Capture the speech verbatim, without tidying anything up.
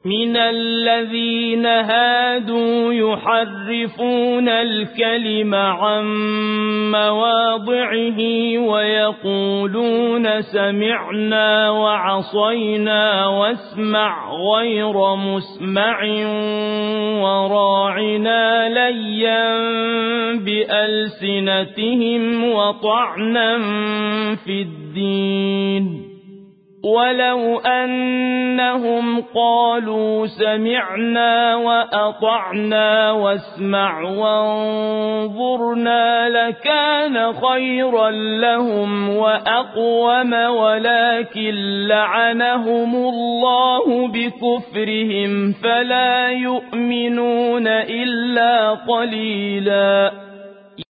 من الذين هادوا يحرفون الكلم عن مواضعه ويقولون سمعنا وعصينا واسمع غير مسمع وراعنا ليا بألسنتهم وطعنا في الدين ولو أنهم قالوا سمعنا وأطعنا واسمع وانظرنا لكان خيرا لهم وأقوم ولكن لعنهم الله بكفرهم فلا يؤمنون إلا قليلا.